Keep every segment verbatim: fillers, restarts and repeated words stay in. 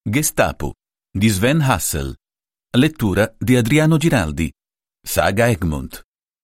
Gestapo di Sven Hassel. Lettura di Adriano Giraldi. Saga Egmont.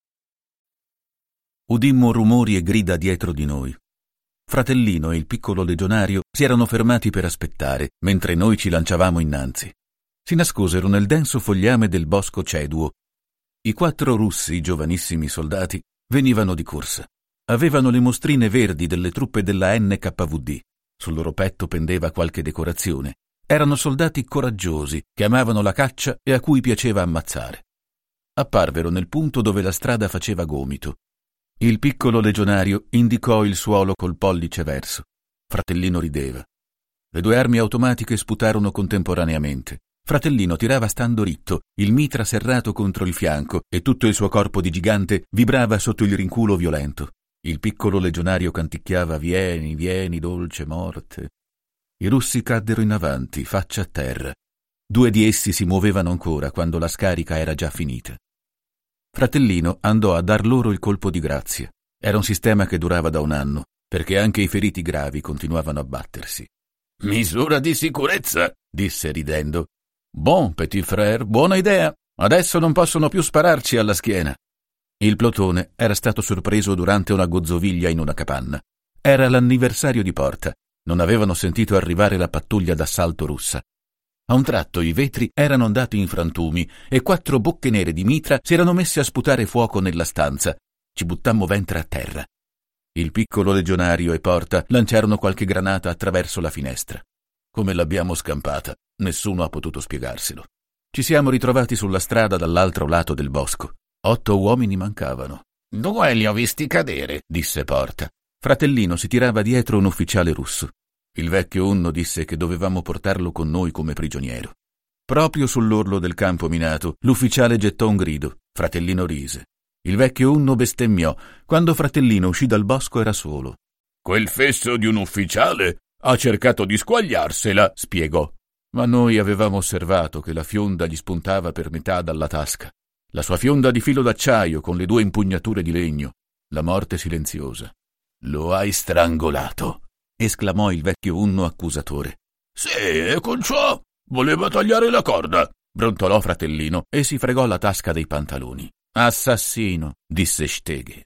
Udimmo rumori e grida dietro di noi. Fratellino e il piccolo legionario si erano fermati per aspettare, mentre noi ci lanciavamo innanzi. Si nascosero nel denso fogliame del bosco ceduo. I quattro russi, giovanissimi soldati, venivano di corsa. Avevano le mostrine verdi delle truppe della N K V D. Sul loro petto pendeva qualche decorazione. Erano soldati coraggiosi che amavano la caccia e a cui piaceva ammazzare. Apparvero nel punto dove la strada faceva gomito. Il piccolo legionario indicò il suolo col pollice verso. Fratellino rideva. Le due armi automatiche sputarono contemporaneamente. Fratellino tirava stando ritto, il mitra serrato contro il fianco, e tutto il suo corpo di gigante vibrava sotto il rinculo violento. Il piccolo legionario canticchiava «Vieni, vieni, dolce morte». I russi caddero in avanti, faccia a terra. Due di essi si muovevano ancora quando la scarica era già finita. Fratellino andò a dar loro il colpo di grazia. Era un sistema che durava da un anno, perché anche i feriti gravi continuavano a battersi. «Misura di sicurezza», disse ridendo. «Bon, petit frère, buona idea. Adesso non possono più spararci alla schiena». Il plotone era stato sorpreso durante una gozzoviglia in una capanna. Era l'anniversario di Porta. Non avevano sentito arrivare la pattuglia d'assalto russa. A un tratto i vetri erano andati in frantumi e quattro bocche nere di mitra si erano messe a sputare fuoco nella stanza. Ci buttammo ventre a terra. Il piccolo legionario e Porta lanciarono qualche granata attraverso la finestra. Come l'abbiamo scampata, nessuno ha potuto spiegarselo. Ci siamo ritrovati sulla strada dall'altro lato del bosco. Otto uomini mancavano. «Due li ho visti cadere», disse Porta. Fratellino si tirava dietro un ufficiale russo. Il vecchio Unno disse che dovevamo portarlo con noi come prigioniero. Proprio sull'orlo del campo minato, l'ufficiale gettò un grido. Fratellino rise. Il vecchio Unno bestemmiò. Quando Fratellino uscì dal bosco era solo. «Quel fesso di un ufficiale ha cercato di squagliarsela», spiegò. Ma noi avevamo osservato che la fionda gli spuntava per metà dalla tasca. La sua fionda di filo d'acciaio con le due impugnature di legno. La morte silenziosa. «Lo hai strangolato», esclamò il vecchio Unno accusatore. «Sì, e con ciò voleva tagliare la corda», brontolò Fratellino e si fregò la tasca dei pantaloni. «Assassino», disse Steghe.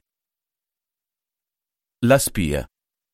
La spia.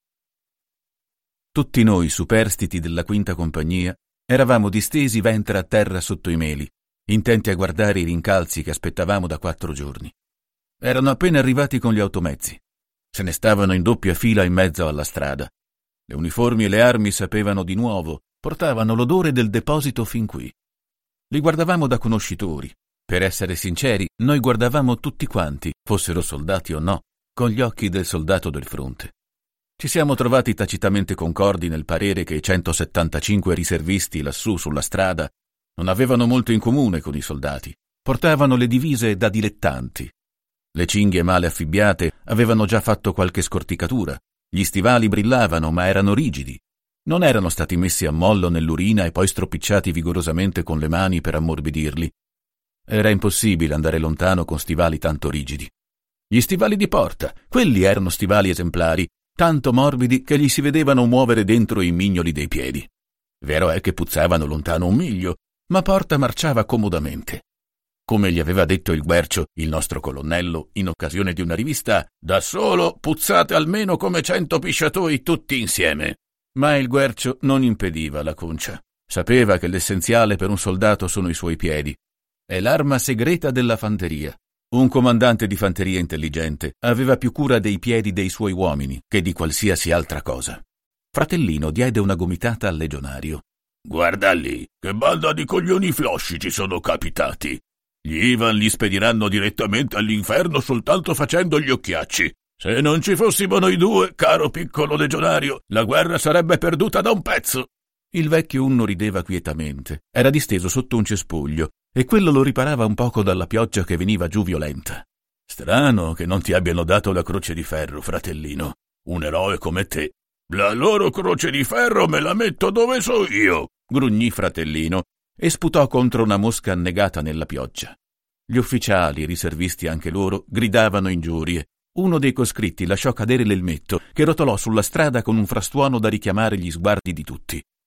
Tutti noi superstiti della quinta compagnia eravamo distesi ventre a terra sotto i meli, intenti a guardare i rincalzi che aspettavamo da quattro giorni. Erano appena arrivati con gli automezzi. Se ne stavano in doppia fila in mezzo alla strada. Le uniformi e le armi sapevano di nuovo, portavano l'odore del deposito fin qui. Li guardavamo da conoscitori. Per essere sinceri, noi guardavamo tutti quanti, fossero soldati o no, con gli occhi del soldato del fronte. Ci siamo trovati tacitamente concordi nel parere che i centosettantacinque riservisti lassù sulla strada non avevano molto in comune con i soldati. Portavano le divise da dilettanti. Le cinghie male affibbiate avevano già fatto qualche scorticatura. Gli stivali brillavano, ma erano rigidi. Non erano stati messi a mollo nell'urina e poi stropicciati vigorosamente con le mani per ammorbidirli. Era impossibile andare lontano con stivali tanto rigidi. Gli stivali di Porta, quelli erano stivali esemplari, tanto morbidi che gli si vedevano muovere dentro i mignoli dei piedi. Vero è che puzzavano lontano un miglio, ma Porta marciava comodamente. Come gli aveva detto il Guercio, il nostro colonnello, in occasione di una rivista, da solo puzzate almeno come cento pisciatoi tutti insieme. Ma il Guercio non impediva la concia. Sapeva che l'essenziale per un soldato sono i suoi piedi. È l'arma segreta della fanteria. Un comandante di fanteria intelligente aveva più cura dei piedi dei suoi uomini che di qualsiasi altra cosa. Fratellino diede una gomitata al legionario. «Guarda lì, che banda di coglioni flosci ci sono capitati! Gli Ivan li spediranno direttamente all'inferno soltanto facendo gli occhiacci. Se non ci fossimo noi due, caro piccolo legionario, la guerra sarebbe perduta da un pezzo». Il vecchio Unno rideva quietamente. Era disteso sotto un cespuglio e quello lo riparava un poco dalla pioggia che veniva giù violenta. «Strano che non ti abbiano dato la croce di ferro, fratellino. Un eroe come te». «La loro croce di ferro me la metto dove so io», grugnì Fratellino e sputò contro una mosca annegata nella pioggia. Gli ufficiali, riservisti anche loro, gridavano ingiurie. Uno dei coscritti lasciò cadere l'elmetto, che rotolò sulla strada con un frastuono da richiamare gli sguardi di tutti.